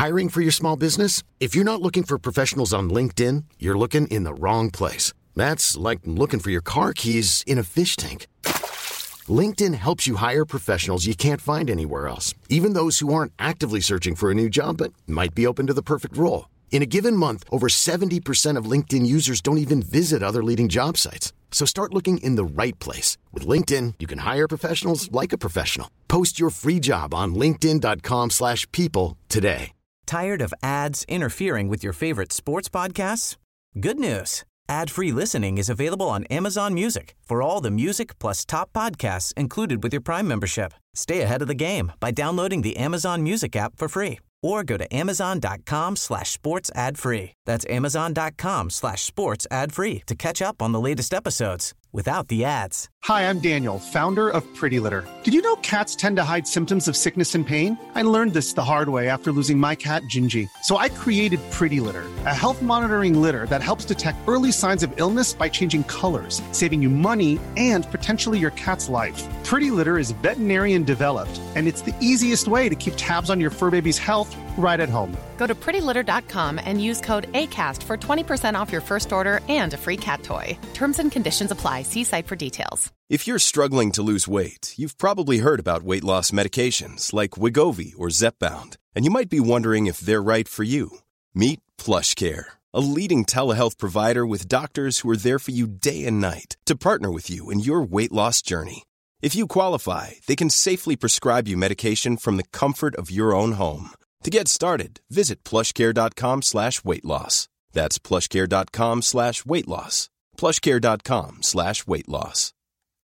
Hiring for your small business? If you're not looking for professionals on LinkedIn, you're looking in the wrong place. That's like looking for your car keys in a fish tank. LinkedIn helps you hire professionals you can't find anywhere else, even those who aren't actively searching for a new job but might be open to the perfect role. In a given month, over 70% of LinkedIn users don't even visit other leading job sites. So start looking in the right place. With LinkedIn, you can hire professionals like a professional. Post your free job on linkedin.com/people today. Tired of ads interfering with your favorite sports podcasts? Good news. Ad-free listening is available on Amazon Music for all the music plus top podcasts included with your Prime membership. Stay ahead of the game by downloading the Amazon Music app for free or go to amazon.com/sports ad free. That's amazon.com/sports ad free to catch up on the latest episodes without the ads. Hi, I'm Daniel, founder of Pretty Litter. Did you know cats tend to hide symptoms of sickness and pain? I learned this the hard way after losing my cat, Gingy. So I created Pretty Litter, a health monitoring litter that helps detect early signs of illness by changing colors, saving you money and potentially your cat's life. Pretty Litter is veterinarian developed, and it's the easiest way to keep tabs on your fur baby's health right at home. Go to prettylitter.com and use code ACAST for 20% off your first order and a free cat toy. Terms and conditions apply. See site for details. If you're struggling to lose weight, you've probably heard about weight loss medications like Wegovy or Zepbound, and you might be wondering if they're right for you. Meet PlushCare, a leading telehealth provider with doctors who are there for you day and night to partner with you in your weight loss journey. If you qualify, they can safely prescribe you medication from the comfort of your own home. To get started, visit plushcare.com/weightloss. That's plushcare.com/weightloss. plushcare.com/weightloss.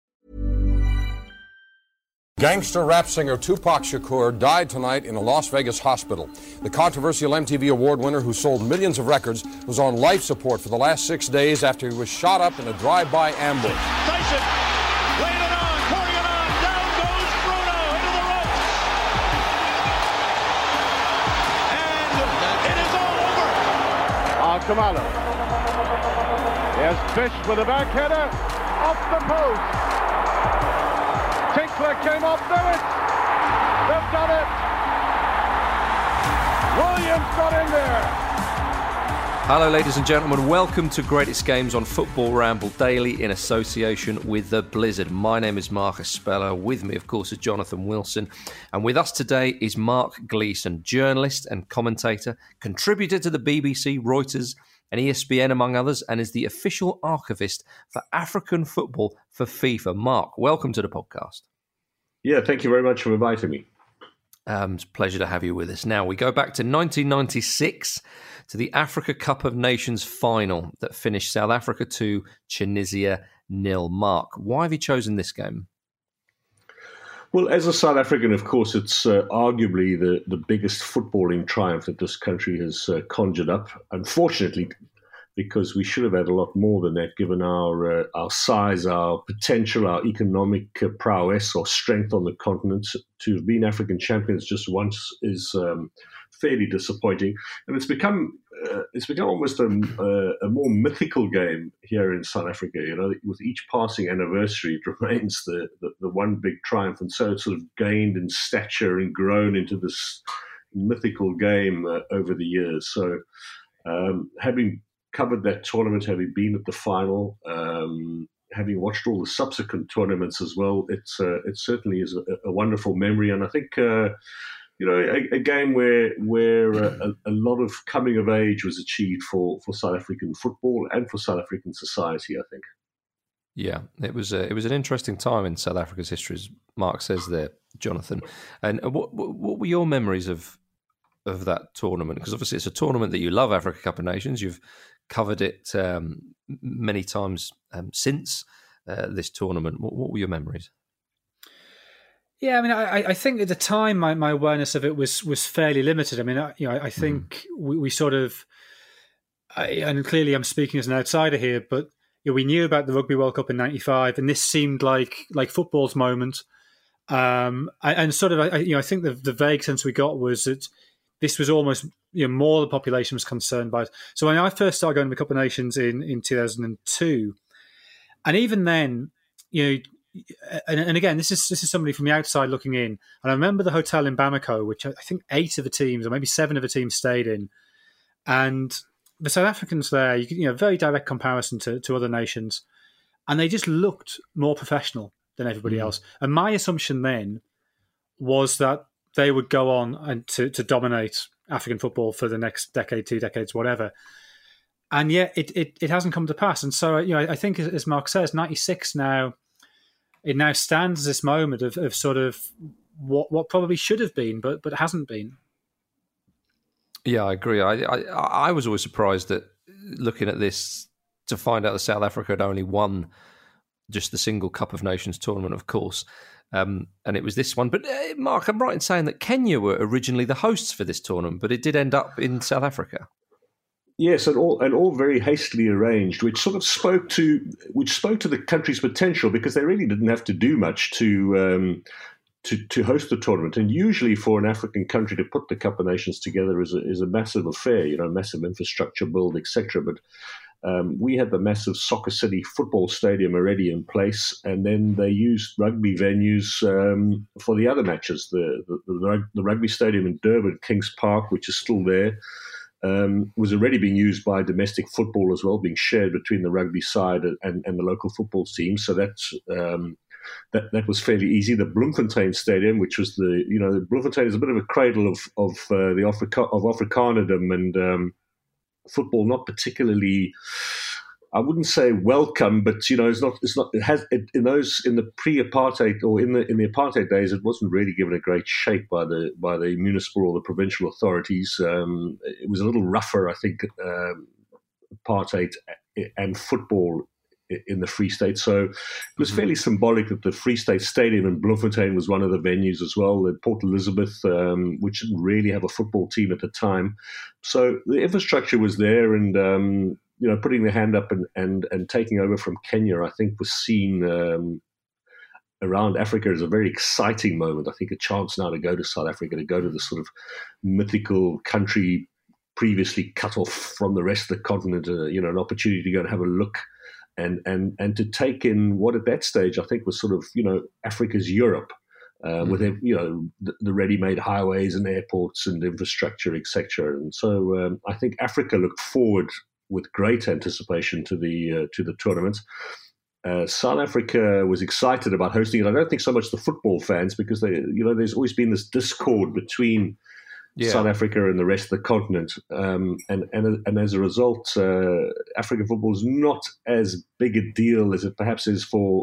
Gangster rap singer Tupac Shakur died tonight in a Las Vegas hospital. The controversial MTV Award winner who sold millions of records was on life support for the last 6 days after he was shot up in a drive-by ambush. Tyson laid it on, pouring it on, down goes Bruno into the ropes. And it is all over. Kamala. Here's Fish with a back header off the post. Tinkler came off, do it! They've done it! Williams got in there! Hello ladies and gentlemen, welcome to Greatest Games on Football Ramble Daily in association with The Blizzard. My name is Marcus Speller, with me of course is Jonathan Wilson, and with us today is Mark Gleeson, journalist and commentator, contributor to the BBC, Reuters and ESPN among others, and is the official archivist for African football for FIFA. Mark, welcome to the podcast. Yeah, thank you very much for inviting me. It's a pleasure to have you with us. Now, we go back to 1996 to the Africa Cup of Nations final that finished South Africa 2, Tunisia 0. Mark, why have you chosen this game? Well, as a South African, of course, it's arguably the biggest footballing triumph that this country has conjured up. Unfortunately, because we should have had a lot more than that, given our size, our potential, our economic prowess or strength on the continent. To have been African champions just once is fairly disappointing, and it's become almost a more mythical game here in South Africa. You know, with each passing anniversary, it remains the one big triumph, and so it's sort of gained in stature and grown into this mythical game over the years. So, having covered that tournament, having been at the final, having watched all the subsequent tournaments as well, it certainly is a wonderful memory, and I think. A game where a lot of coming of age was achieved for South African football and for South African society, I think. Yeah, it was an interesting time in South Africa's history, as Mark says there, Jonathan. And what were your memories of that tournament? Because obviously it's a tournament that you love, Africa Cup of Nations. You've covered it many times since this tournament. What were your memories? Yeah, I mean, I think at the time my awareness of it was fairly limited. I mean, I think we sort of, and clearly I'm speaking as an outsider here, but we knew about the Rugby World Cup in '95, and this seemed like football's moment. And sort of, I think the vague sense we got was that this was almost more the population was concerned by it. So when I first started going to the Cup of Nations in 2002, and even then, and again, this is somebody from the outside looking in. And I remember the hotel in Bamako, which I think 8 of the teams, or maybe 7 of the teams, stayed in. And the South Africans there, very direct comparison to other nations, and they just looked more professional than everybody else. And my assumption then was that they would go on and to dominate African football for the next decade, 2 decades, whatever. And yet it hasn't come to pass. And so, I think, as Mark says, 96 now, it now stands as this moment of sort of what probably should have been, but hasn't been. Yeah, I agree. I was always surprised that, looking at this, to find out that South Africa had only won just the single Cup of Nations tournament, of course. And it was this one. But Mark, I'm right in saying that Kenya were originally the hosts for this tournament, but it did end up in South Africa. Yes, and all very hastily arranged, which sort of spoke to the country's potential, because they really didn't have to do much to host the tournament. And usually, for an African country to put the Cup of Nations together is a massive affair, massive infrastructure build, etc. But we had the massive Soccer City football stadium already in place, and then they used rugby venues for the other matches. The rugby stadium in Durban, Kings Park, which is still there, was already being used by domestic football as well, being shared between the rugby side and the local football team. So that's that was fairly easy. The Bloemfontein Stadium, which was Bloemfontein is a bit of a cradle of Afrikanerdom and football, not particularly, I wouldn't say welcome, but it's not. It has in the pre-apartheid or in the apartheid days, it wasn't really given a great shape by the municipal or the provincial authorities. It was a little rougher, I think, apartheid and football in the Free State. So it was fairly symbolic that the Free State Stadium in Bloemfontein was one of the venues as well. And Port Elizabeth, which didn't really have a football team at the time. So the infrastructure was there, and putting the hand up and taking over from Kenya, I think, was seen around Africa as a very exciting moment. I think a chance now to go to South Africa, to go to this sort of mythical country previously cut off from the rest of the continent, an opportunity to go and have a look and to take in what at that stage I think was sort of, Africa's Europe, with the ready-made highways and airports and infrastructure, etc. And so I think Africa looked forward with great anticipation to the tournament. South Africa was excited about hosting it. I don't think so much the football fans, because there's always been this discord between South Africa and the rest of the continent, and as a result, African football is not as big a deal as it perhaps is for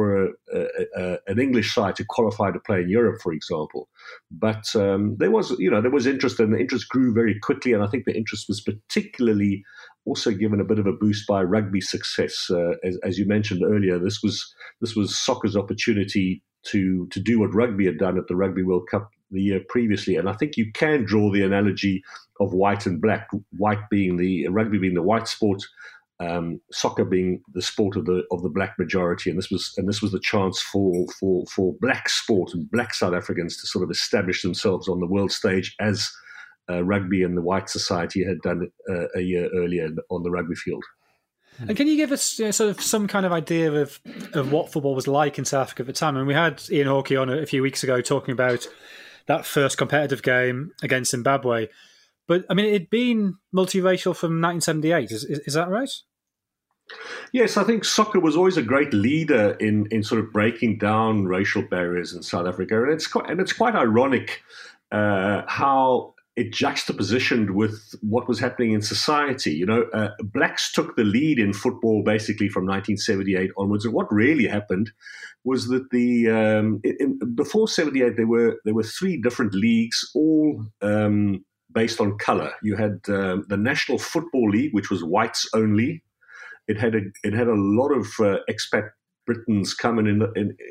an English side to qualify to play in Europe, for example. But there was interest, and the interest grew very quickly, and I think the interest was particularly also given a bit of a boost by rugby success. As you mentioned earlier, this was soccer's opportunity to do what rugby had done at the Rugby World Cup the year previously. And I think you can draw the analogy of white and black, rugby being the white sport, soccer being the sport of the black majority. And this was the chance for black sport and black South Africans to sort of establish themselves on the world stage, as rugby and the white society had done a year earlier on the rugby field. And can you give us sort of some kind of idea of what football was like in South Africa at the time? And we had Ian Hawkey on a few weeks ago talking about that first competitive game against Zimbabwe. But, I mean, it'd been multiracial from 1978. Is that right? Yes, I think soccer was always a great leader in sort of breaking down racial barriers in South Africa. And it's quite ironic how it juxtapositioned with what was happening in society. Blacks took the lead in football basically from 1978 onwards. And what really happened was that before 78 there were 3 different leagues, all based on color. You had the National Football League, which was whites only. It had a lot of expat Britons coming in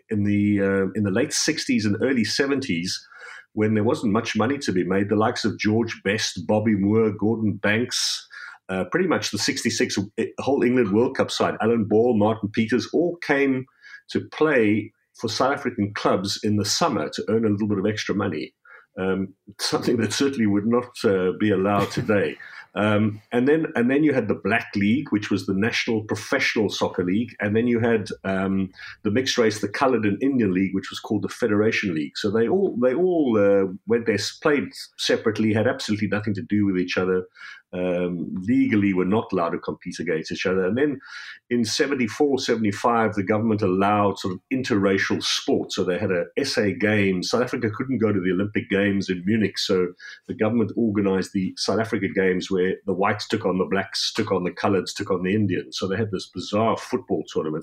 the late 60s and early 70s, when there wasn't much money to be made. The likes of George Best, Bobby Moore, Gordon Banks, pretty much the 66 whole England World Cup side, Alan Ball, Martin Peters, all came to play for South African clubs in the summer to earn a little bit of extra money. something that certainly would not be allowed today. And then you had the Black League, which was the National Professional Soccer League, and then you had the mixed race, the Coloured and Indian League, which was called the Federation League. So they all when they played separately, had absolutely nothing to do with each other. Legally were not allowed to compete against each other. And then in 74, 75, the government allowed sort of interracial sport. So they had a SA Games. South Africa couldn't go to the Olympic Games in Munich, so the government organized the South Africa Games where the whites took on the blacks, took on the coloureds, took on the Indians. So they had this bizarre football tournament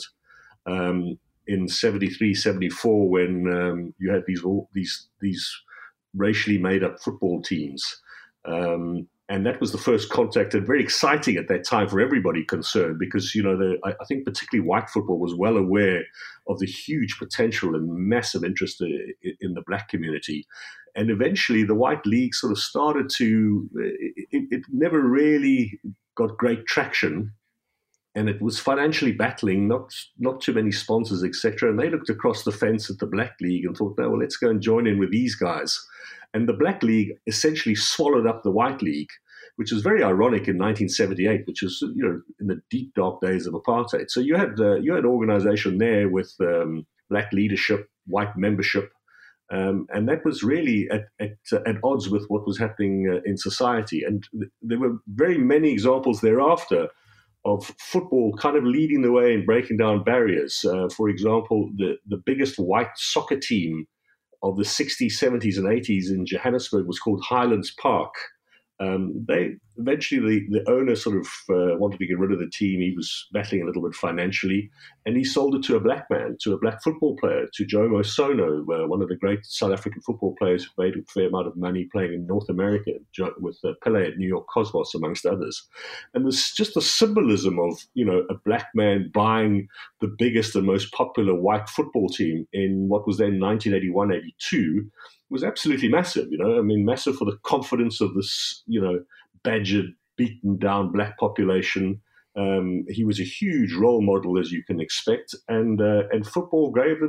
in 73, 74 when you had these racially made up football teams. And that was the first contact, and very exciting at that time for everybody concerned, because I think particularly white football was well aware of the huge potential and massive interest in the black community. And eventually, the white league sort of started to. It never really got great traction, and it was financially battling, not too many sponsors, etc. And they looked across the fence at the black league and thought, no, well, let's go and join in with these guys. And the Black League essentially swallowed up the White League, which was very ironic in 1978, which was in the deep dark days of apartheid. So you had an organization there with black leadership, white membership, and that was really at odds with what was happening in society. And there were very many examples thereafter of football kind of leading the way and breaking down barriers. For example, the biggest white soccer team of the 60s, 70s, and 80s in Johannesburg was called Highlands Park. They eventually, the owner sort of wanted to get rid of the team. He was battling a little bit financially, and he sold it to a black man, to a black football player, to Jomo Sono, one of the great South African football players who made a fair amount of money playing in North America with Pele at New York Cosmos, amongst others. And there's just the symbolism of, a black man buying the biggest and most popular white football team in what was then 1981-82 was absolutely massive, massive for the confidence of this, badgered, beaten down black population. He was a huge role model, as you can expect, and football gave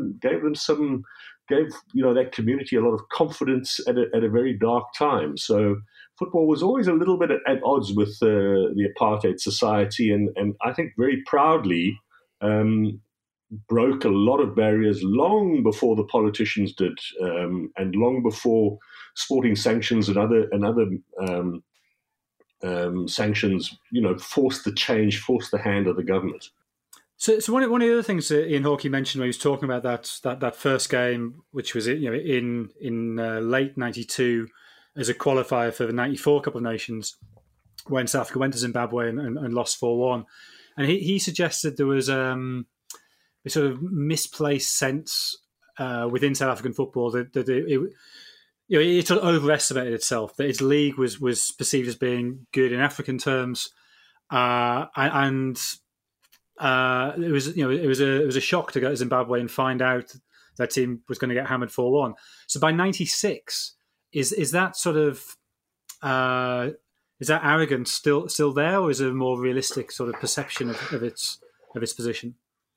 that community a lot of confidence at a very dark time. So football was always a little bit at odds with the apartheid society, and I think very proudly broke a lot of barriers long before the politicians did, and long before sporting sanctions and other sanctions, forced the hand of the government. So one of the other things that Ian Hawkey mentioned when he was talking about that first game, which was in late '92 as a qualifier for the '94 Cup of Nations, when South Africa went to Zimbabwe and lost 4-1, and he suggested there was a sort of misplaced sense within South African football that it sort of overestimated itself, that its league was perceived as being good in African terms, and it was a shock to go to Zimbabwe and find out that team was going to get hammered 4-1. So by '96, is that sort of is that arrogance still there, or is it a more realistic sort of perception of its position?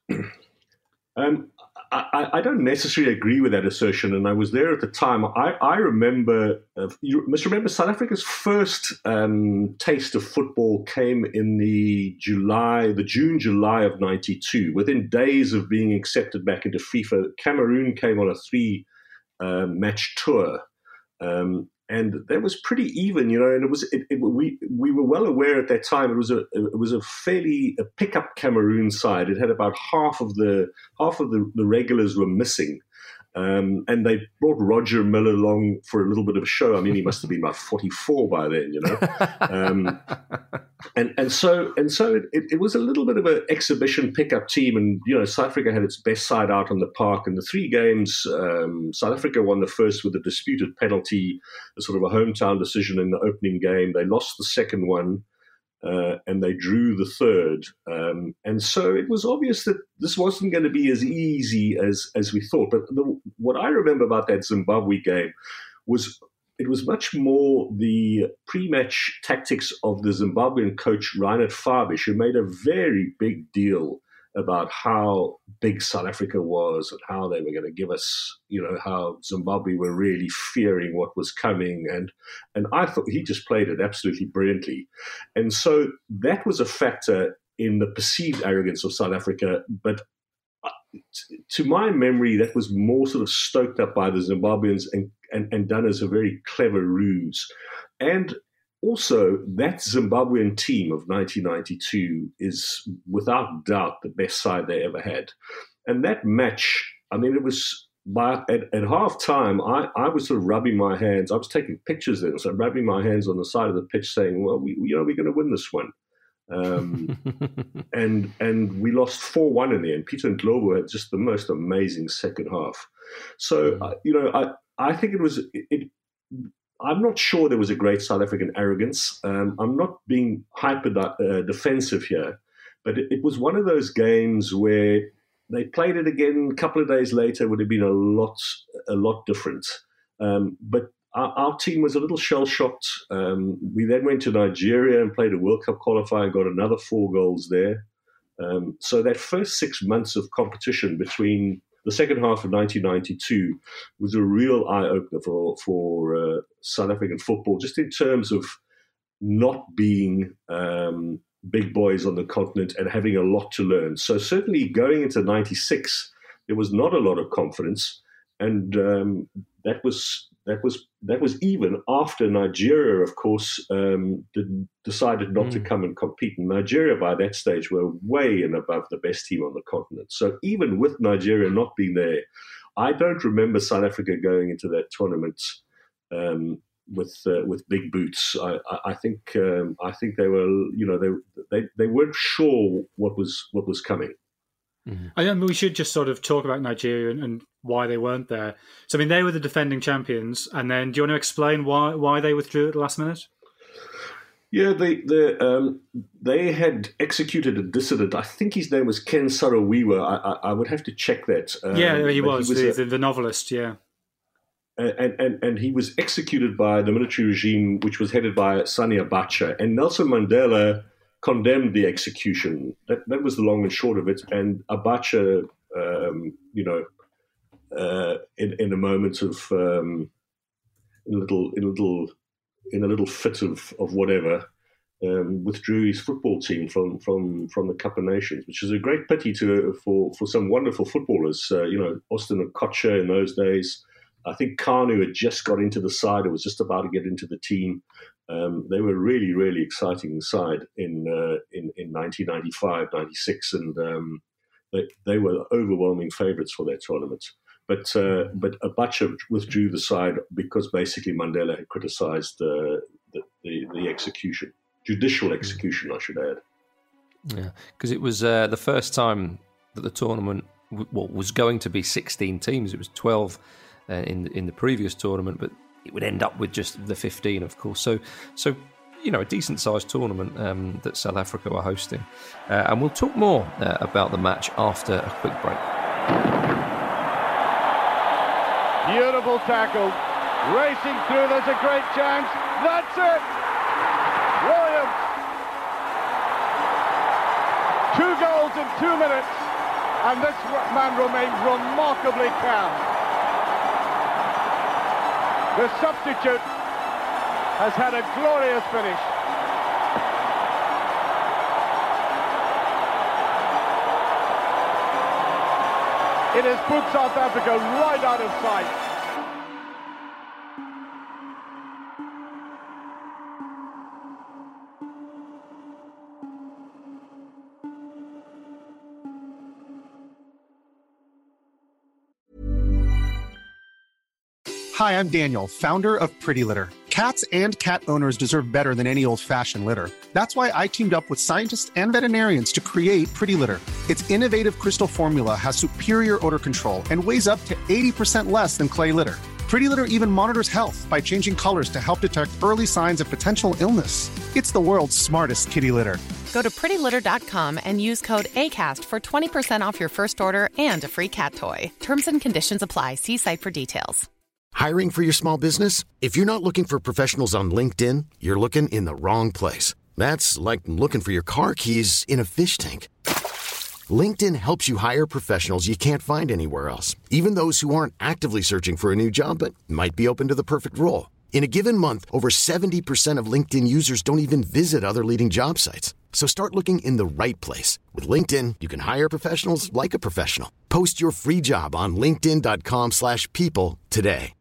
I don't necessarily agree with that assertion, and I was there at the time. I remember, you must remember, South Africa's first taste of football came in the June-July of '92. Within days of being accepted back into FIFA, Cameroon came on a 3-match tour. And that was pretty even, and we were well aware at that time it was a fairly pick-up Cameroon side. It had about half of the regulars were missing, and they brought Roger Miller along for a little bit of a show. I mean, he must have been about 44 by then, and so it was a little bit of an exhibition pick-up team, and South Africa had its best side out on the park. And the 3 games, South Africa won the first with a disputed penalty, a sort of a hometown decision in the opening game. They lost the second one, and they drew the third. And so it was obvious that this wasn't going to be as easy as we thought. But what I remember about that Zimbabwe game was it was much more the pre-match tactics of the Zimbabwean coach Reinhard Fabish, who made a very big deal about how big South Africa was and how they were going to give us, how Zimbabwe were really fearing what was coming. And I thought he just played it absolutely brilliantly. And so that was a factor in the perceived arrogance of South Africa. But to my memory, that was more sort of stoked up by the Zimbabweans and done as a very clever ruse. And also, that Zimbabwean team of 1992 is without doubt the best side they ever had. And that match, it was at half-time, I was sort of rubbing my hands. I was taking pictures then, so rubbing my hands on the side of the pitch saying, well, we're going to win this one. And we lost 4-1 in the end. Peter Ndlovu had just the most amazing second half. So, I think I'm not sure there was a great South African arrogance. I'm not being hyper defensive here, but it was one of those games where they played it again a couple of days later, would have been a lot different. But our team was a little shell-shocked. We then went to Nigeria and played a World Cup qualifier and got another 4 goals there. So that first 6 months of competition between the second half of 1992 was a real eye-opener for South African football, just in terms of not being big boys on the continent and having a lot to learn. So certainly going into 96, there was not a lot of confidence, and that was even after Nigeria, of course, decided not to come and compete. And Nigeria, by that stage, were way and above the best team on the continent. So even with Nigeria not being there, I don't remember South Africa going into that tournament with big boots. I think they were, they weren't sure what was coming. Mm-hmm. I think we should just sort of talk about Nigeria and why they weren't there. So, they were the defending champions, and then do you want to explain why they withdrew at the last minute? Yeah, they had executed a dissident. I think his name was Ken Saro-Wiwa. I would have to check that. He was the novelist, yeah. And he was executed by the military regime, which was headed by Sani Abacha. And Nelson Mandela condemned the execution. That was the long and short of it. And Abacha, in a moment of in a little fit of whatever, withdrew his football team from the Cup of Nations, which is a great pity for some wonderful footballers. Austin Okocha in those days. I think Kanu had just got into the side, or was just about to get into the team. They were really, really exciting side in 1995, 96, and they were overwhelming favourites for that tournament. But Abacha withdrew the side because basically Mandela had criticised the execution, judicial execution, I should add. Yeah, because it was the first time that the tournament was going to be 16 teams. It was 12 in the previous tournament, but it would end up with just the 15, of course. So a decent-sized tournament that South Africa were hosting. And we'll talk more about the match after a quick break. Beautiful tackle. Racing through, there's a great chance. That's it! Williams. 2 goals in 2 minutes, and this man remains remarkably calm. The substitute has had a glorious finish. It has put South Africa right out of sight. Hi, I'm Daniel, founder of Pretty Litter. Cats and cat owners deserve better than any old-fashioned litter. That's why I teamed up with scientists and veterinarians to create Pretty Litter. Its innovative crystal formula has superior odor control and weighs up to 80% less than clay litter. Pretty Litter even monitors health by changing colors to help detect early signs of potential illness. It's the world's smartest kitty litter. Go to prettylitter.com and use code ACAST for 20% off your first order and a free cat toy. Terms and conditions apply. See site for details. Hiring for your small business? If you're not looking for professionals on LinkedIn, you're looking in the wrong place. That's like looking for your car keys in a fish tank. LinkedIn helps you hire professionals you can't find anywhere else, even those who aren't actively searching for a new job but might be open to the perfect role. In a given month, over 70% of LinkedIn users don't even visit other leading job sites. So start looking in the right place. With LinkedIn, you can hire professionals like a professional. Post your free job on linkedin.com/people today.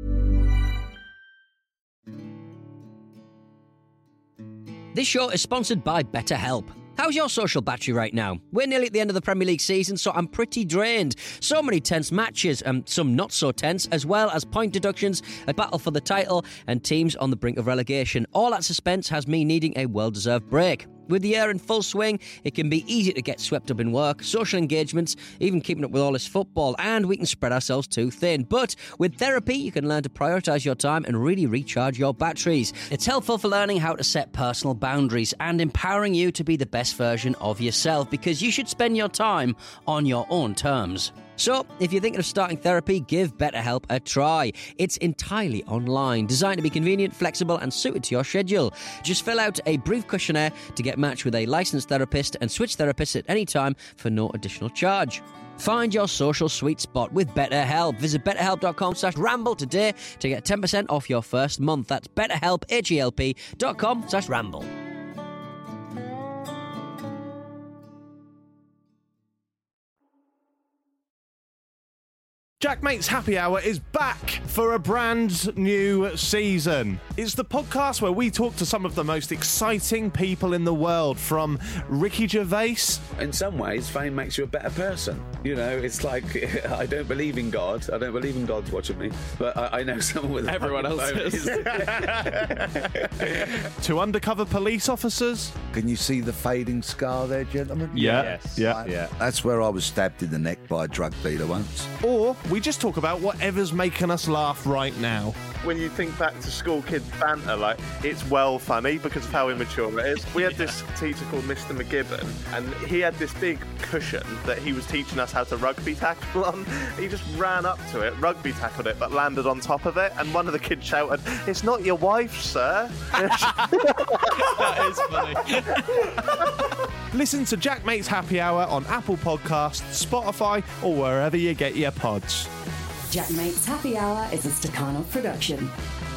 This show is sponsored by BetterHelp. How's your social battery right now? We're nearly at the end of the Premier League season, so I'm pretty drained. So many tense matches, and some not so tense, as well as point deductions, a battle for the title, and teams on the brink of relegation. All that suspense has me needing a well-deserved break. With the year in full swing, it can be easy to get swept up in work, social engagements, even keeping up with all this football, and we can spread ourselves too thin. But with therapy, you can learn to prioritise your time and really recharge your batteries. It's helpful for learning how to set personal boundaries and empowering you to be the best version of yourself, because you should spend your time on your own terms. So, if you're thinking of starting therapy, give BetterHelp a try. It's entirely online, designed to be convenient, flexible, and suited to your schedule. Just fill out a brief questionnaire to get matched with a licensed therapist and switch therapists at any time for no additional charge. Find your social sweet spot with BetterHelp. Visit betterhelp.com/ramble today to get 10% off your first month. That's betterhelp, HELP.com/ramble. Jack Mate's Happy Hour is back for a brand new season. It's the podcast where we talk to some of the most exciting people in the world, from Ricky Gervais. In some ways, fame makes you a better person. You know, it's like, I don't believe in God. I don't believe in God's watching me. But I know someone with everyone else is. To undercover police officers. Can you see the fading scar there, gentlemen? Yeah. Yes. Yeah. That's where I was stabbed in the neck by a drug dealer once. Or we just talk about whatever's making us laugh right now. When you think back to school kids banter, like, it's well funny because of how immature it is. We had this teacher called Mr. McGibbon, and he had this big cushion that he was teaching us how to rugby tackle on. He just ran up to it, rugby tackled it, but landed on top of it, and one of the kids shouted, "It's not your wife, sir." That is funny. Listen to Jack Mate's Happy Hour on Apple Podcasts, Spotify, or wherever you get your pods. Jack Mate's Happy Hour is a Stakhanov production.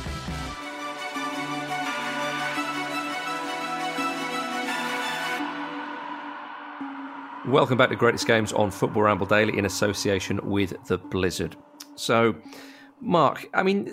Welcome back to Greatest Games on Football Ramble Daily in association with The Blizzard. So, Mark, I mean,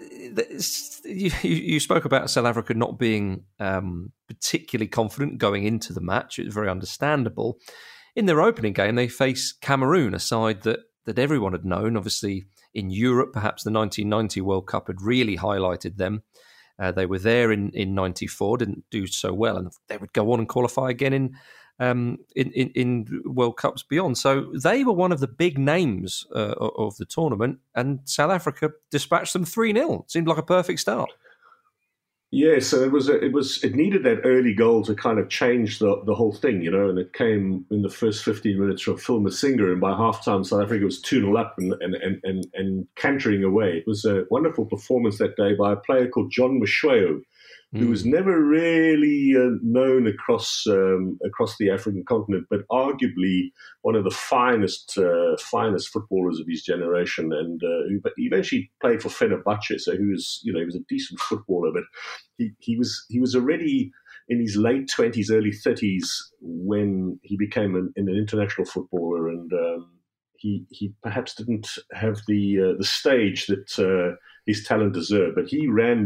you spoke about South Africa not being particularly confident going into the match. It was very understandable. In their opening game, they faced Cameroon, a side that everyone had known. Obviously, in Europe, perhaps the 1990 World Cup had really highlighted them. They were there in 94, didn't do so well, and they would go on and qualify again in World Cups beyond. So they were one of the big names of the tournament, and South Africa dispatched them 3-0. It seemed like a perfect start. Yeah, so it needed that early goal to kind of change the whole thing, you know, and it came in the first 15 minutes from Phil Masinga, and by halftime South Africa was 2-0 up and cantering away. It was a wonderful performance that day by a player called John Mashweo, who was never really known across the African continent, but arguably one of the finest footballers of his generation, and who eventually played for Fenerbahce. So he was a decent footballer, but he was already in his late 20s, early 30s when he became an international footballer, and he perhaps didn't have the stage that his talent deserved, but he ran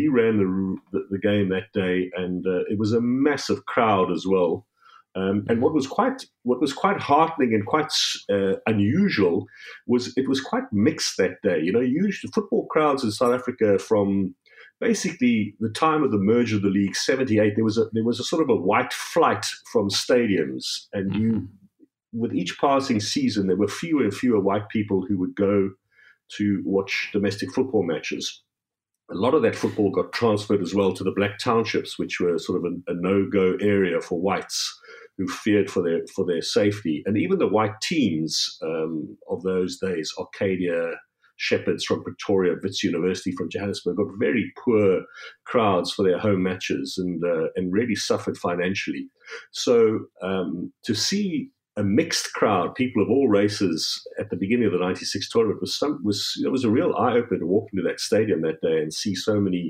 the game that day, and it was a massive crowd as well. And what was quite heartening and quite unusual was it was quite mixed that day. You know, usually football crowds in South Africa from basically the time of the merger of the league, 78, there was a sort of a white flight from stadiums, and with each passing season, there were fewer and fewer white people who would go to watch domestic football matches. A lot of that football got transferred as well to the black townships, which were sort of a no-go area for whites who feared for their safety. And even the white teams of those days, Arcadia Shepherds from Pretoria, Wits University from Johannesburg, got very poor crowds for their home matches and really suffered financially. So to see a mixed crowd, people of all races, at the beginning of the '96 tournament was a real eye opener to walk into that stadium that day and see so many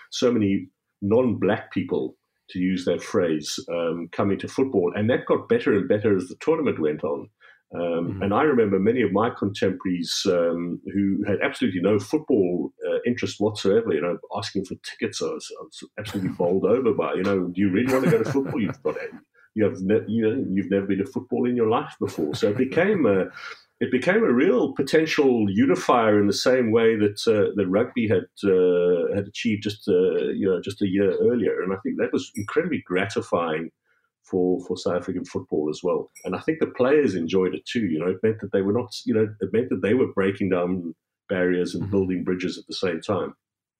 non-black people, to use that phrase, coming to football, and that got better and better as the tournament went on. And I remember many of my contemporaries who had absolutely no football interest whatsoever, asking for tickets. I was absolutely bowled over by, do you really want to go to football? You've never been to football in your life before. So it became a real potential unifier in the same way that the rugby had achieved just a year earlier. And I think that was incredibly gratifying for South African football as well. And I think the players enjoyed it too. It meant that they were not, it meant that they were breaking down barriers and building bridges at the same time.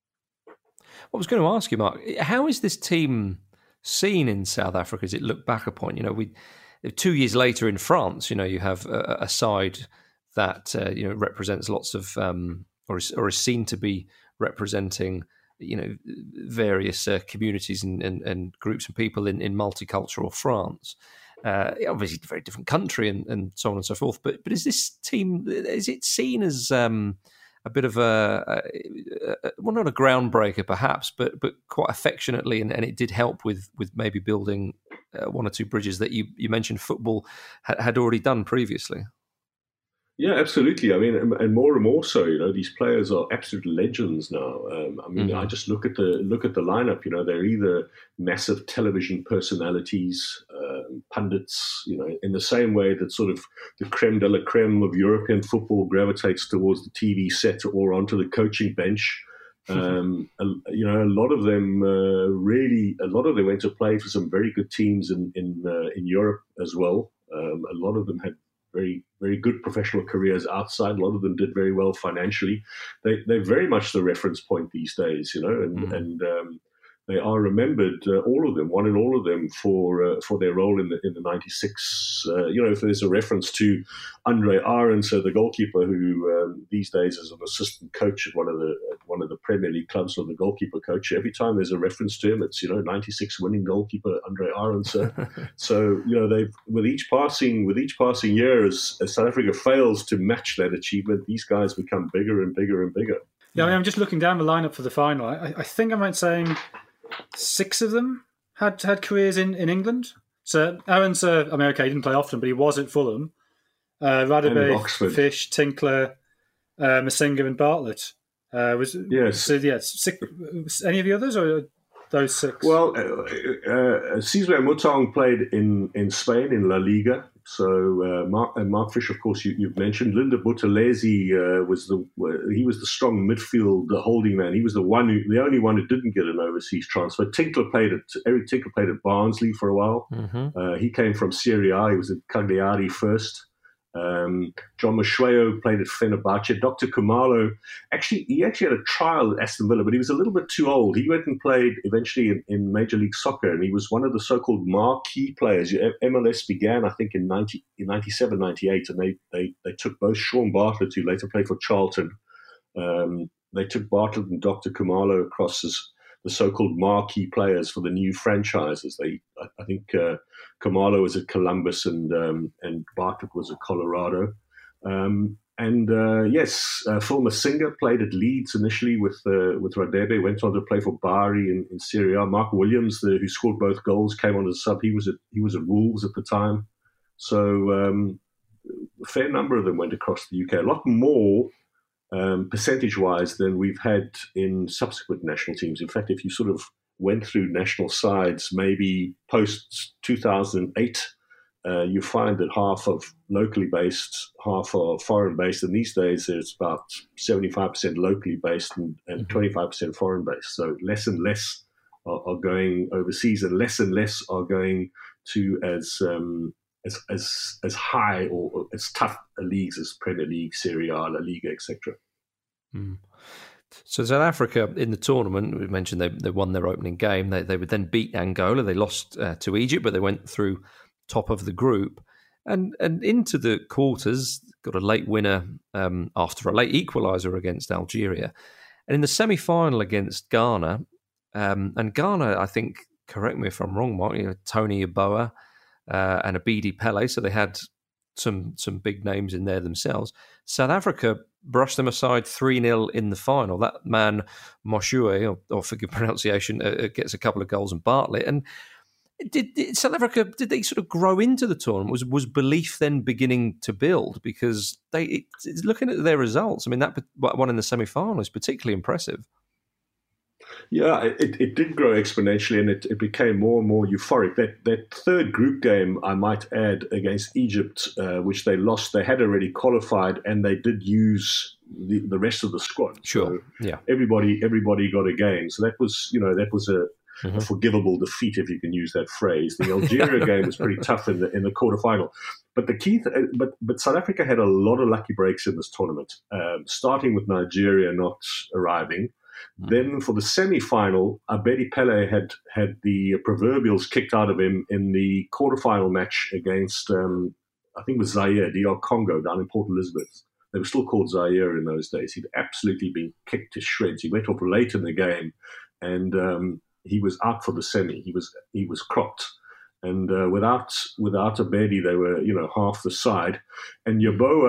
I was going to ask you, Mark, how is this team seen in South Africa as it looked back upon? 2 years later in France, you have a side that represents lots of, or is seen to be representing, various communities and groups and people in multicultural France. Obviously, a very different country and so on and so forth. But is this team, is it seen as a bit of well, not a groundbreaker perhaps, but quite affectionately, and it did help with maybe building one or two bridges that you mentioned football had already done previously? Yeah, absolutely. I mean, and more so, these players are absolute legends now. I just look at the lineup. They're either massive television personalities, pundits. In the same way that sort of the creme de la creme of European football gravitates towards the TV set or onto the coaching bench. A lot of them went to play for some very good teams in Europe as well. A lot of them had very, very good professional careers outside. A lot of them did very well financially. They're very much the reference point these days, and they are remembered, all of them, one and all of them, for their role in the '96. If there's a reference to Andre Arendse, the goalkeeper, who these days is an assistant coach at one of the Premier League clubs, or the goalkeeper coach. Every time there's a reference to him, it's '96 winning goalkeeper Andre Arendse. So they've with each passing year, as South Africa fails to match that achievement, these guys become bigger and bigger and bigger. Yeah, I'm just looking down the lineup for the final. I think I'm right saying 6 of them had careers in England. So Arendse, he didn't play often, but he was at Fulham. Radebe, Fish, Tinkler, Masinga and Bartlett. Yes. So, 6, any of the others, or those 6? Well, Sizwe Mutong played in Spain in La Liga. So Mark Fish, of course, you've mentioned. Linda Buthelezi was the strong midfield, the holding man. He was the only one who didn't get an overseas transfer. Eric Tinkler played at Barnsley for a while. Mm-hmm. He came from Serie A. He was at Cagliari first. John Mashweo played at Fenerbahce. Dr. Khumalo, he actually had a trial at Aston Villa, but he was a little bit too old. He went and played eventually in Major League Soccer, and he was one of the so-called marquee players. MLS began, I think, in 97, 98, and they took both Sean Bartlett, who later played for Charlton. They took Bartlett and Dr. Khumalo across as the so-called marquee players for the new franchises. I think Khumalo was at Columbus and Bartlett was at Colorado. Phil Masinga played at Leeds initially with Radebe, went on to play for Bari in Serie A. Mark Williams, who scored both goals, came on as a sub. He was at Wolves at the time. So a fair number of them went across the UK. A lot more percentage-wise than we've had in subsequent national teams. In fact, if you sort of went through national sides, maybe post-2008, you find that half of locally based, half are foreign-based, and these days it's about 75% locally based and 25% foreign-based. So less and less are going overseas, and less are going to as high or as tough leagues as Premier League, Serie A, La Liga, etc. So South Africa in the tournament, we mentioned they won their opening game. They would then beat Angola. They lost to Egypt, but they went through top of the group and into the quarters. Got a late winner after a late equaliser against Algeria, and in the semi-final against Ghana. And Ghana, I think, correct me if I'm wrong, Mark, Tony Yeboah and Abidi Pele. So they had some big names in there themselves. South Africa brushed them aside 3-0 in the final. That man, Moshue, or forgive pronunciation, gets a couple of goals, and Bartlett. And did South Africa, did they sort of grow into the tournament? Was belief then beginning to build? Because looking at their results, I mean, that one in the semi-final is particularly impressive. Yeah, it did grow exponentially, and it became more and more euphoric. That third group game, I might add, against Egypt, which they lost, they had already qualified, and they did use the rest of the squad. Sure, so yeah. Everybody got a game. So that was a forgivable defeat, if you can use that phrase. The Algeria game was pretty tough in the quarterfinal. But the key, but South Africa had a lot of lucky breaks in this tournament, starting with Nigeria not arriving. Then for the semi-final, Abedi Pele had the proverbials kicked out of him in the quarterfinal match against, I think it was Zaire, DR Congo, down in Port Elizabeth. They were still called Zaire in those days. He'd absolutely been kicked to shreds. He went off late in the game, and he was out for the semi. He was cropped. And without Abedi, they were half the side. And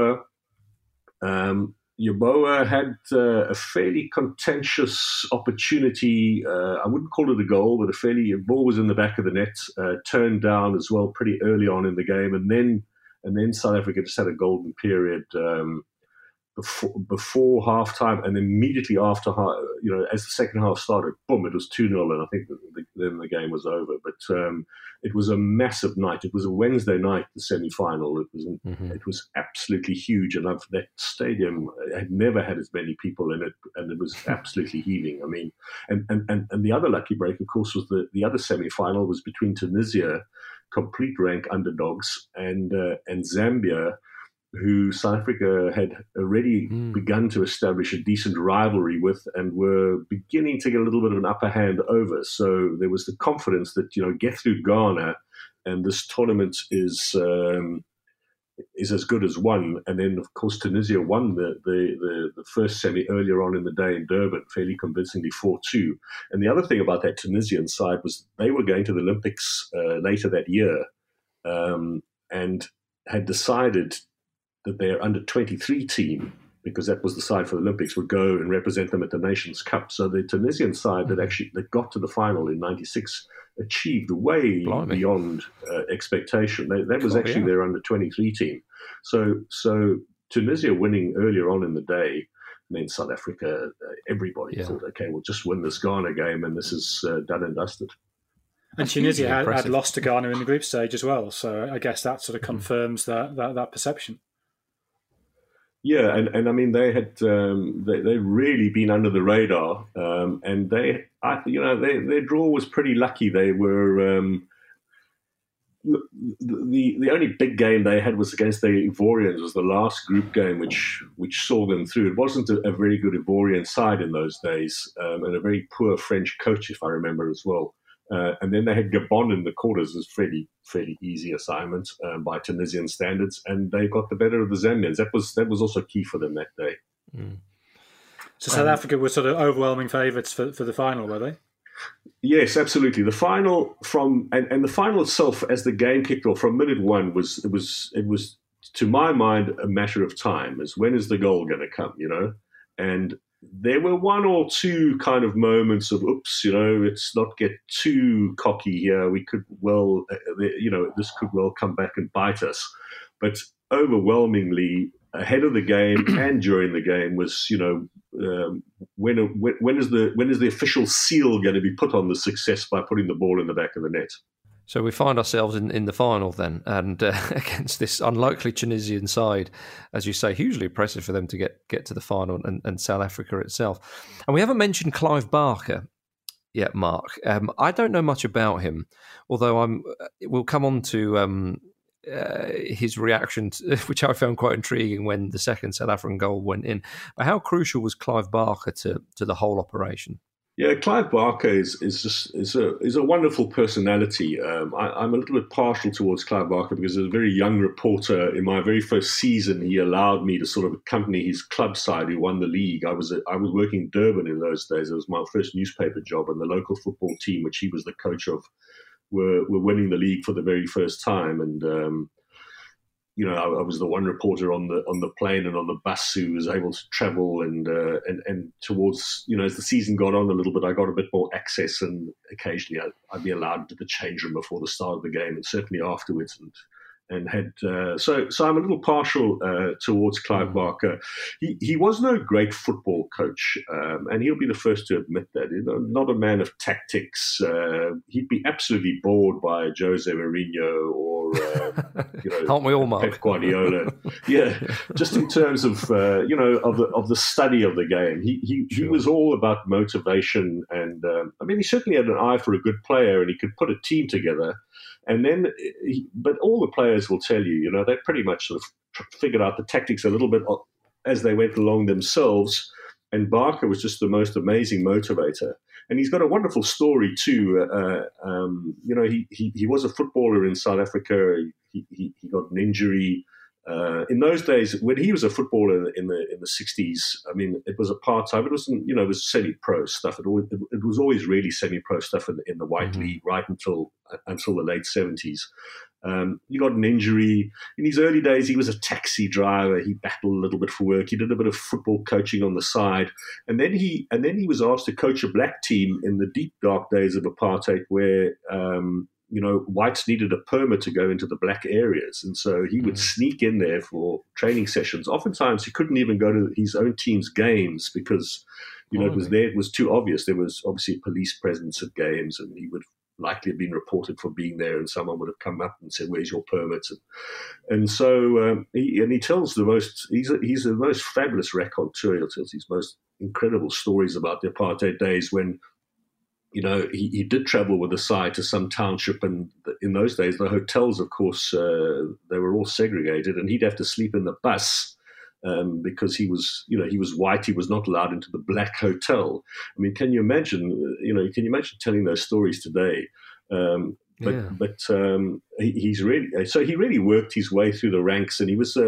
Yeboah had a fairly contentious opportunity. I wouldn't call it a goal, but a ball was in the back of the net, turned down as well pretty early on in the game, and then South Africa just had a golden period before halftime, and immediately after, as the second half started, boom, it was 2-0, and I think then the game was over. But it was a massive night. It was a Wednesday night, the semi-final. It was absolutely huge, and that stadium had never had as many people in it, and it was absolutely heaving. I mean, and the other lucky break, of course, was the other semi-final was between Tunisia, complete rank underdogs, and Zambia, who South Africa had already begun to establish a decent rivalry with, and were beginning to get a little bit of an upper hand over. So there was the confidence that, get through Ghana, and this tournament is as good as one. And then, of course, Tunisia won the first semi earlier on in the day in Durban, fairly convincingly 4-2. And the other thing about that Tunisian side was they were going to the Olympics later that year, and had decided that their under-23 team, because that was the side for the Olympics, would go and represent them at the Nations Cup. So the Tunisian side that got to the final in '96 achieved way beyond expectation. That was actually their under-23 team. So Tunisia winning earlier on in the day meant South Africa, everybody thought, okay, we'll just win this Ghana game, and this is done and dusted. And Tunisia had lost to Ghana in the group stage as well. So I guess that sort of confirms that perception. Yeah, and I mean they had they really been under the radar, and their draw was pretty lucky. They were the only big game they had was against the Ivorians. Was the last group game which saw them through. It wasn't a very good Ivorian side in those days, and a very poor French coach, if I remember as well. And then they had Gabon in the quarters, as fairly easy assignment by Tunisian standards, and they got the better of the Zambians. That was also key for them that day. So South Africa were sort of overwhelming favourites for the final, were they? Yes, absolutely. The final and the final itself, as the game kicked off from minute one, was to my mind a matter of time. As when is the goal going to come? And there were one or two kind of moments of, oops, let's not get too cocky here. We could this could well come back and bite us. But overwhelmingly, ahead of the game and during the game was, when is the official seal going to be put on the success by putting the ball in the back of the net? So we find ourselves in the final then, and against this unlikely Tunisian side, as you say, hugely impressive for them to get to the final, and South Africa itself. And we haven't mentioned Clive Barker yet, Mark. I don't know much about him, although we'll come on to his reaction, which I found quite intriguing when the second South African goal went in. But how crucial was Clive Barker to the whole operation? Yeah, Clive Barker is a wonderful personality. I'm a little bit partial towards Clive Barker because as a very young reporter in my very first season, he allowed me to sort of accompany his club side who won the league. I was working in Durban in those days. It was my first newspaper job, and the local football team, which he was the coach of, were winning the league for the very first time. And I was the one reporter on the plane and on the bus who was able to travel and towards, as the season got on a little bit, I got a bit more access, and occasionally I'd be allowed into the change room before the start of the game and certainly afterwards, and had so I'm a little partial towards Clive Barker. He was no great football coach, and he'll be the first to admit that. Not a man of tactics. He'd be absolutely bored by Jose Mourinho or aren't we all, Mark? Pep Guardiola. Yeah, just in terms of of the study of the game. He was all about motivation, and he certainly had an eye for a good player, and he could put a team together. And then, but all the players will tell you, they pretty much sort of figured out the tactics a little bit as they went along themselves. And Barker was just the most amazing motivator. And he's got a wonderful story too. He was a footballer in South Africa. He got an injury. In those days, when he was a footballer in the 60s, it was a part-time. It wasn't, it was semi-pro stuff. It was always really semi-pro stuff in the white league right until the late 70s. He got an injury. In his early days, he was a taxi driver. He battled a little bit for work. He did a bit of football coaching on the side, and then he was asked to coach a black team in the deep dark days of apartheid, where whites needed a permit to go into the black areas. And so he would sneak in there for training sessions. Oftentimes he couldn't even go to his own team's games because, it was too obvious. There was obviously police presence at games, and he would likely have been reported for being there, and someone would have come up and said, "Where's your permits?" And so he tells he's the most fabulous raconteur. He tells his most incredible stories about the apartheid days when, he did travel with the side to some township, and in those days, the hotels, of course, they were all segregated, and he'd have to sleep in the bus because he was white. He was not allowed into the black hotel. Can you imagine? Can you imagine telling those stories today? He's really so he really worked his way through the ranks, and he was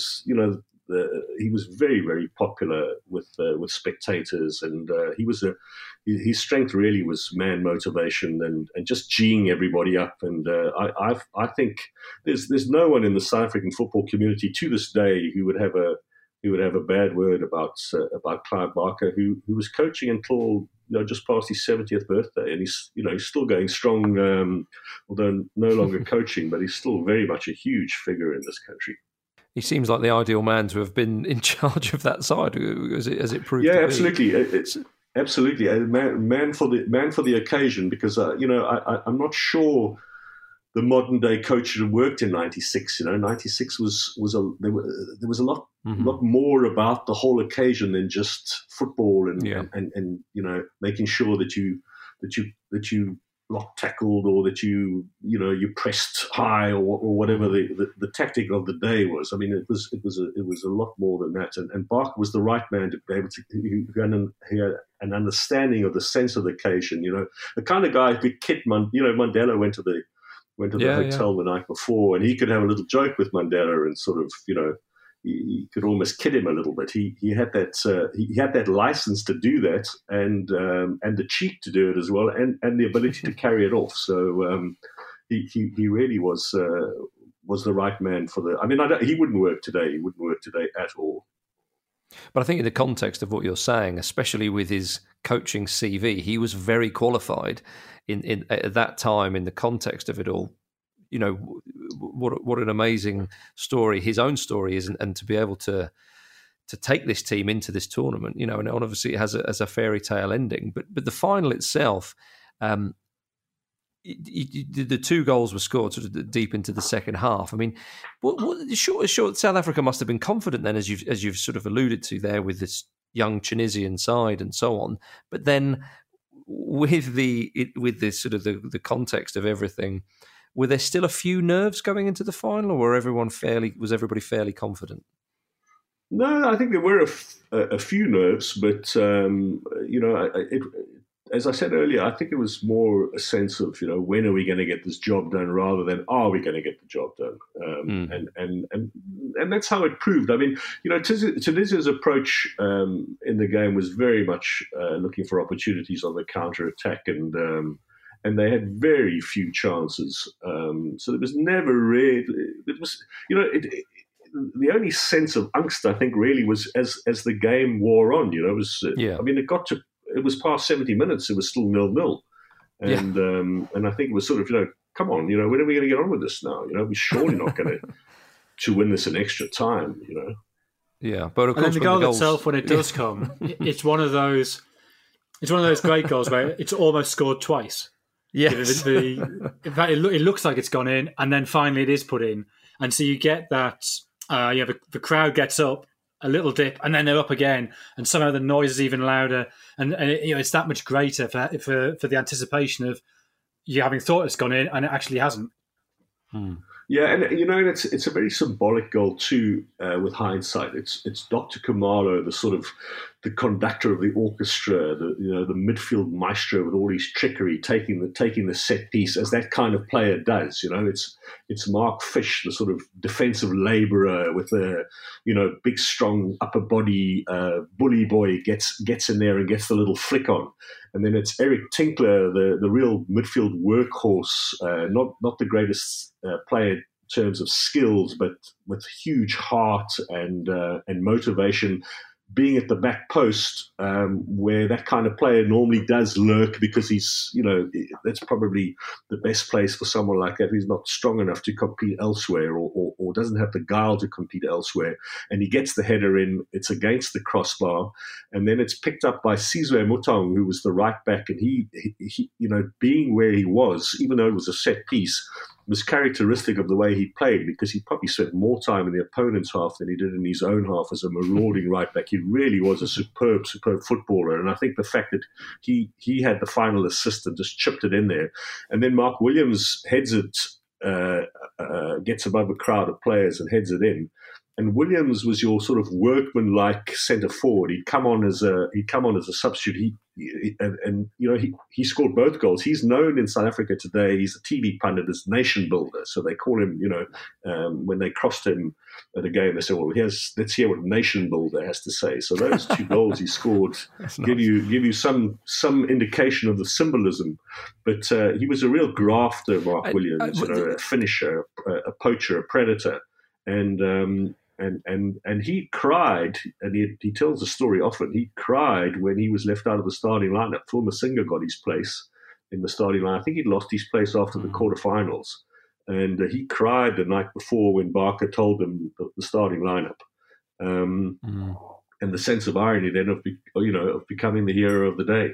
very, very popular with spectators, and his strength really was man motivation and just geeing everybody up. And I think there's no one in the South African football community to this day who would have a bad word about Clive Barker, who was coaching until just past his 70th birthday, and he's still going strong, although no longer coaching, but he's still very much a huge figure in this country. He seems like the ideal man to have been in charge of that side, as it proved. Yeah, absolutely. It's absolutely a man for the occasion. Because I'm not sure the modern day coach should have worked in '96. '96 there was a lot more about the whole occasion than just football and making sure that you block tackled, or that you pressed high, or whatever the tactic of the day was. It was a lot more than that. And Barker was the right man to be able to. He had an understanding of the sense of the occasion. The kind of guy who could kid Mandela went to the hotel the night before, and he could have a little joke with Mandela and sort of he could almost kid him a little bit. He had that license to do that, and the cheek to do it as well, and the ability to carry it off. So he really was the right man for the. He wouldn't work today. He wouldn't work today at all. But I think in the context of what you're saying, especially with his coaching CV, he was very qualified in at that time in the context of it all. What an amazing story his own story is, and to be able to take this team into this tournament, and obviously it has a fairy tale ending, but the final itself, the two goals were scored sort of deep into the second half. Sure, South Africa must have been confident then, as you've sort of alluded to there, with this young Tunisian side and so on. But then with this sort of the context of everything, were there still a few nerves going into the final, or was everybody fairly confident? No, I think there were a few nerves, but as I said earlier, I think it was more a sense of when are we going to get this job done, rather than are we going to get the job done, and that's how it proved. Tunisia's approach in the game was very much looking for opportunities on the counter attack, and and they had very few chances. So there was never really. It was, the only sense of angst, I think, really was as the game wore on. It was. I mean, it was past 70 minutes. It was still 0-0, and I think it was sort of, come on, when are we going to get on with this now? We're surely not going to win this in extra time. Yeah, but of course, and then the goal itself, when it does come, it's one of those. It's one of those great goals where it's almost scored twice. Yes. In fact, it looks like it's gone in, and then finally it is put in, and so you get that. The crowd gets up, a little dip, and then they're up again, and somehow the noise is even louder, and it's that much greater for the anticipation of you having thought it's gone in, and it actually hasn't. Yeah, and it's a very symbolic goal too. With hindsight, it's Dr. Khumalo, the conductor of the orchestra, the midfield maestro with all his trickery, taking the set piece as that kind of player does. It's Mark Fish, the sort of defensive labourer with a big strong upper body bully boy gets in there and gets the little flick on. And then it's Eric Tinkler, the real midfield workhorse, not the greatest player in terms of skills, but with huge heart and motivation, being at the back post, where that kind of player normally does lurk, because he's, that's probably the best place for someone like that who's not strong enough to compete elsewhere or doesn't have the guile to compete elsewhere. And he gets the header in, it's against the crossbar, and then it's picked up by Sizwe Mutong, who was the right back, and he being where he was, even though it was a set piece, was characteristic of the way he played, because he probably spent more time in the opponent's half than he did in his own half as a marauding right back. He really was a superb footballer. And I think the fact that he had the final assist and just chipped it in there. And then Mark Williams heads it, gets above a crowd of players and heads it in. And Williams was your sort of workman-like centre forward. He'd come on as a substitute. He scored both goals. He's known in South Africa today. He's a TV pundit as Nation Builder. So they call him. When they crossed him at a game, they said, "Well, let's hear what Nation Builder has to say." So those two goals he scored give you some indication of the symbolism. But he was a real grafter, Mark Williams. A finisher, a poacher, a predator, And he cried, and he tells the story often. He cried when he was left out of the starting lineup. Phil Masinga got his place in the starting line. I think he'd lost his place after the quarterfinals, and he cried the night before when Barker told him the starting lineup. And the sense of irony then of becoming the hero of the day.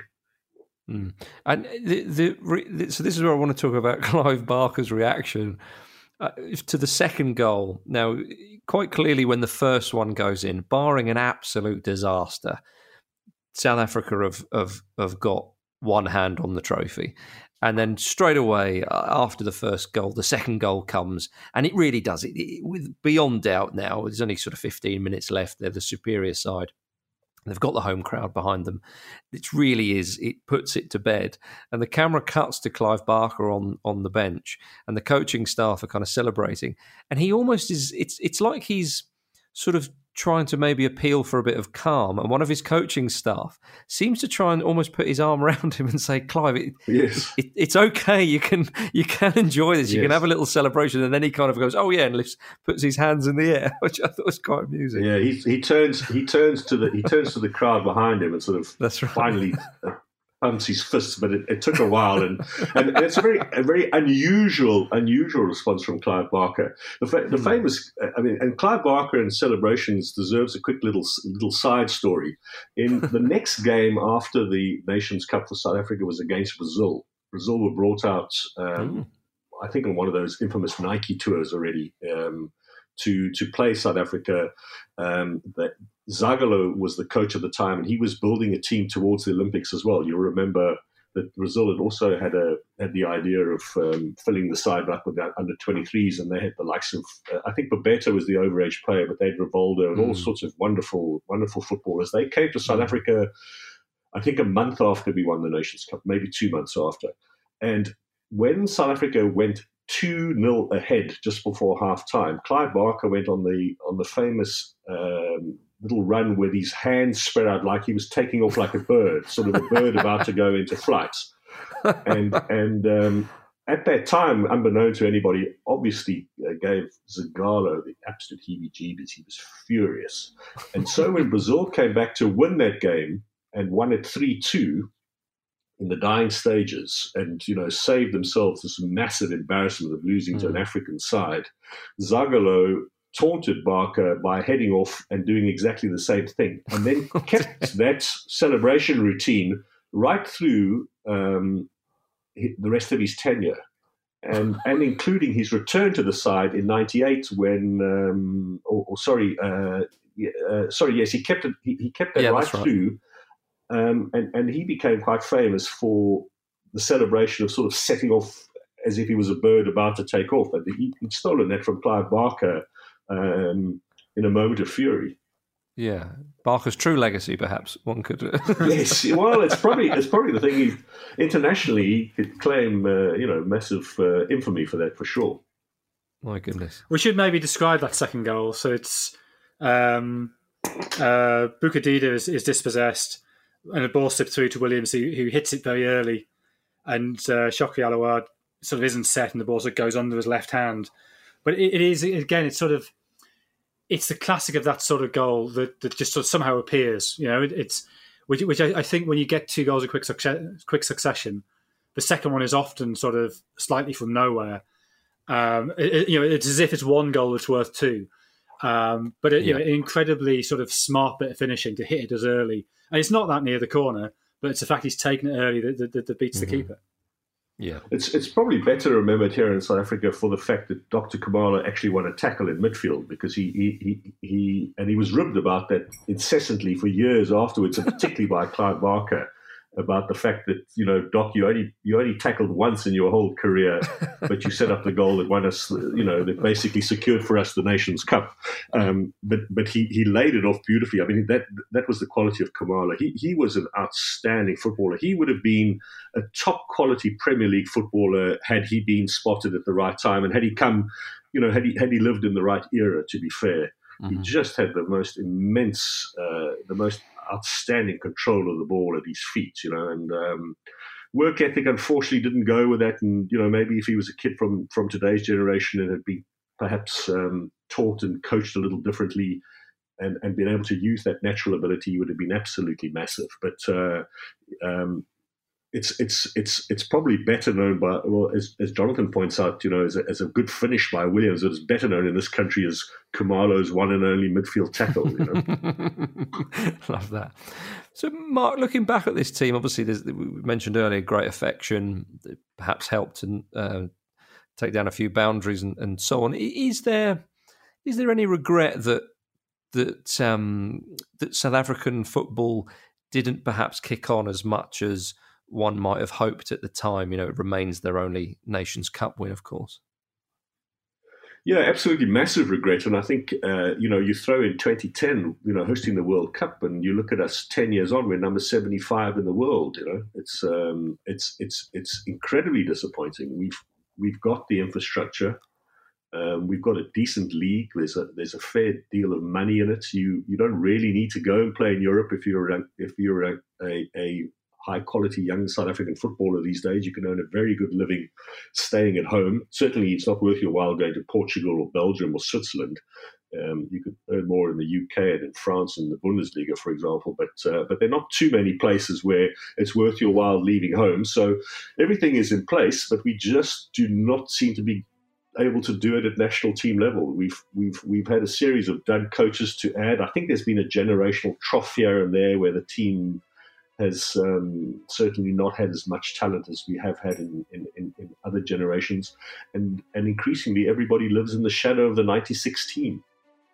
And so this is where I want to talk about Clive Barker's reaction to the second goal. Now, quite clearly when the first one goes in, barring an absolute disaster, South Africa have got one hand on the trophy. And then straight away after the first goal, the second goal comes, and it really does. It with beyond doubt now, there's only sort of 15 minutes left. They're the superior side. They've got the home crowd behind them. It really is. It puts it to bed. And the camera cuts to Clive Barker on the bench, and the coaching staff are kind of celebrating. And he almost is. It's like he's sort of trying to maybe appeal for a bit of calm. And one of his coaching staff seems to try and almost put his arm around him and say, "Clive, it's okay. You can enjoy this. You can have a little celebration." And then he kind of goes, "Oh yeah," and puts his hands in the air, which I thought was quite amusing. Yeah, he turns to the crowd behind him and sort of finally pumps his fists, but it took a while, and it's a very unusual response from Clive Barker. The famous, and Clive Barker in celebrations deserves a quick little side story. In the next game after the Nations Cup for South Africa was against Brazil. Brazil were brought out, I think, on one of those infamous Nike tours already to play South Africa. Zagallo was the coach at the time, and he was building a team towards the Olympics as well. You'll remember that Brazil had also had the idea of filling the side up with under 23s, and they had the likes of I think Bebeto was the overage player, but they had Rivaldo and all sorts of wonderful footballers. They came to South Africa, I think, a month after we won the Nations Cup, maybe 2 months after. And when South Africa went 2-0 ahead just before half-time, Clive Barker went on the famous little run with his hands spread out like he was taking off like a bird, sort of a bird about to go into flight. and at that time, unbeknown to anybody, obviously gave Zagallo the absolute heebie-jeebies. He was furious. And so when Brazil came back to win that game and won it 3-2 in the dying stages and, saved themselves this massive embarrassment of losing to an African side, Zagallo taunted Barker by heading off and doing exactly the same thing, and then kept that celebration routine right through the rest of his tenure, and including his return to the side in '98 when, yes, he kept it. He kept that right through, and he became quite famous for the celebration of sort of setting off as if he was a bird about to take off. And he'd stolen that from Clive Barker in a moment of fury. Yeah, Barker's true legacy, perhaps one could. Yes, well, it's probably the thing. Internationally, he could claim, massive infamy for that, for sure. My goodness. We should maybe describe that second goal. So it's Bukadida is dispossessed, and a ball slipped through to Williams, who hits it very early, and Shokri Alawad sort of isn't set, and the ball sort of goes under his left hand. But it is, again, it's sort of. It's the classic of that sort of goal that just sort of somehow appears, It's which I think when you get two goals in quick succession, the second one is often sort of slightly from nowhere. It's as if it's one goal that's worth two, but an incredibly sort of smart bit of finishing to hit it as early, and it's not that near the corner, but it's the fact he's taken it early that beats the keeper. Yeah, it's probably better remembered here in South Africa for the fact that Dr. Khumalo actually won a tackle in midfield, because he was ribbed about that incessantly for years afterwards, and particularly by Clive Barker, about the fact that, Doc, you only tackled once in your whole career, but you set up the goal that won us, that basically secured for us the Nations Cup. But he laid it off beautifully. I mean, that was the quality of Khumalo. He was an outstanding footballer. He would have been a top quality Premier League footballer had he been spotted at the right time, and had he come, had he lived in the right era, to be fair. He just had the most immense, the most outstanding control of the ball at his feet, and work ethic unfortunately didn't go with that. And, maybe if he was a kid from today's generation and had been perhaps taught and coached a little differently and been able to use that natural ability, he would have been absolutely massive. But it's probably better known by, well, as Jonathan points out, as a good finish by Williams. It's better known in this country as Khumalo's one and only midfield tackle. Love that. So, Mark, looking back at this team, obviously, we mentioned earlier great affection, perhaps helped and take down a few boundaries and so on. Is there any regret that South African football didn't perhaps kick on as much as one might have hoped at the time? It remains their only Nations Cup win, of course. Yeah, absolutely massive regret. And I think, you throw in 2010, hosting the World Cup, and you look at us 10 years on, we're number 75 in the world. It's incredibly disappointing. We've got the infrastructure. We've got a decent league. There's a fair deal of money in it. You don't really need to go and play in Europe if you're a high-quality young South African footballer these days. You can earn a very good living staying at home. Certainly, it's not worth your while going to Portugal or Belgium or Switzerland. You could earn more in the UK and in France and the Bundesliga, for example. But there are not too many places where it's worth your while leaving home. So everything is in place, but we just do not seem to be able to do it at national team level. We've had a series of dud coaches to add. I think there's been a generational trough here and there where the team has certainly not had as much talent as we have had in other generations. And increasingly, everybody lives in the shadow of the 96 team.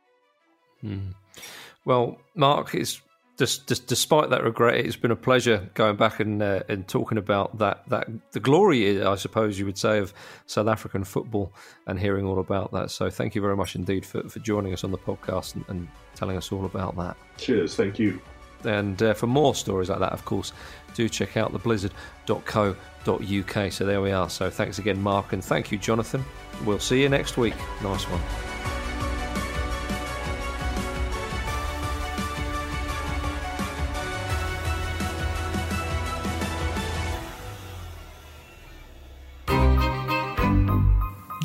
Well, Mark, it's despite that regret, it's been a pleasure going back and talking about that the glory, I suppose you would say, of South African football and hearing all about that. So thank you very much indeed for joining us on the podcast and telling us all about that. Cheers, thank you. And for more stories like that, of course, do check out theblizzard.co.uk. So there we are. So thanks again, Mark, and thank you, Jonathan. We'll see you next week. Nice one.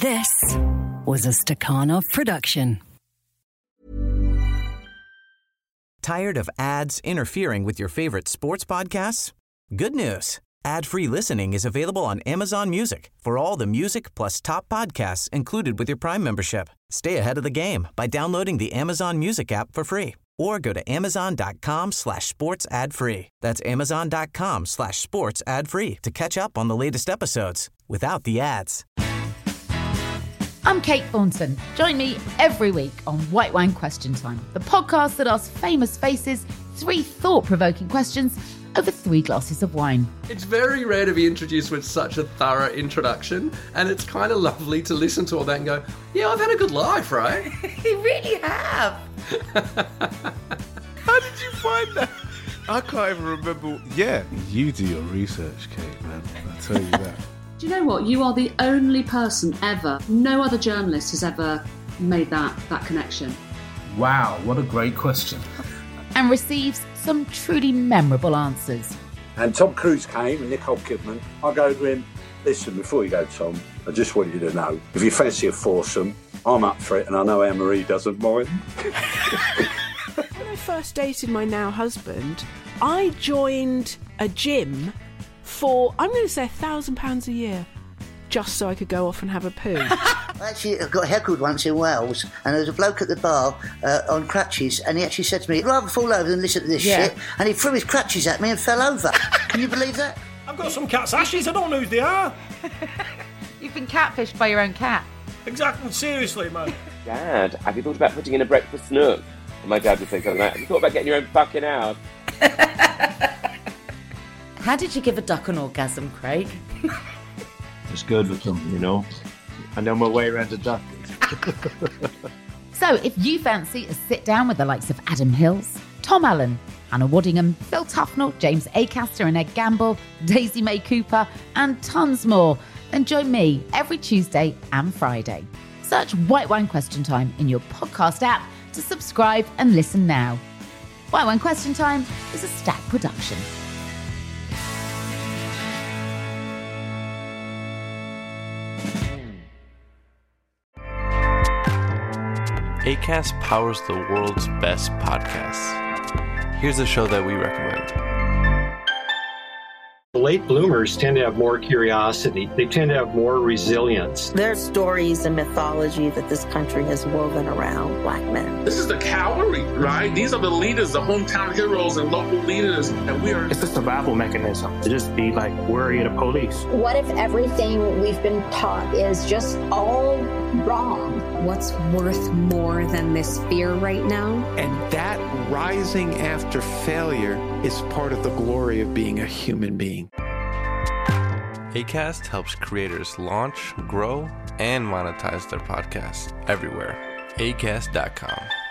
This was a Stakhanov production. Tired of ads interfering with your favorite sports podcasts? Good news. Ad-free listening is available on Amazon Music for all the music plus top podcasts included with your Prime membership. Stay ahead of the game by downloading the Amazon Music app for free or go to amazon.com/sports ad free. That's amazon.com/sports ad free to catch up on the latest episodes without the ads. I'm Kate Thornton. Join me every week on White Wine Question Time, the podcast that asks famous faces 3 thought-provoking questions over 3 glasses of wine. It's very rare to be introduced with such a thorough introduction, and it's kind of lovely to listen to all that and go, yeah, I've had a good life, right? You really have. How did you find that? I can't even remember. Yeah, you do your research, Kate, man. I'll tell you that. Do you know what? You are the only person ever, no other journalist has ever made that connection. Wow, what a great question. And receives some truly memorable answers. And Tom Cruise came and Nicole Kidman. I go to him, listen, before you go, Tom, I just want you to know, if you fancy a foursome, I'm up for it, and I know Anne-Marie doesn't mind. When I first dated my now husband, I joined a gym for, I'm going to say £1,000 a year, just so I could go off and have a poo. Actually, I got heckled once in Wales, and there was a bloke at the bar on crutches, and he actually said to me, I'd rather fall over than listen to this shit, and he threw his crutches at me and fell over. Can you believe that? I've got some cat's ashes, I don't know who they are. You've been catfished by your own cat. Exactly, seriously, man. Dad, have you thought about putting in a breakfast nook? And my dad would say something like, have you thought about getting your own fucking house? How did you give a duck an orgasm, Craig? It's good with them, you know. I know my way around a duck. So, if you fancy a sit down with the likes of Adam Hills, Tom Allen, Hannah Waddingham, Phil Tufnell, James Acaster and Ed Gamble, Daisy May Cooper, and tons more, then join me every Tuesday and Friday. Search White Wine Question Time in your podcast app to subscribe and listen now. White Wine Question Time is a Stack production. Acast powers the world's best podcasts. Here's a show that we recommend. Late bloomers tend to have more curiosity. They tend to have more resilience. There's stories and mythology that this country has woven around Black men. This is the cavalry, right? These are the leaders, the hometown heroes and local leaders, and we are... It's a survival mechanism to just be like worried of police. What if everything we've been taught is just all wrong? What's worth more than this fear right now? And that rising after failure is part of the glory of being a human being. Acast helps creators launch, grow, and monetize their podcasts everywhere. Acast.com.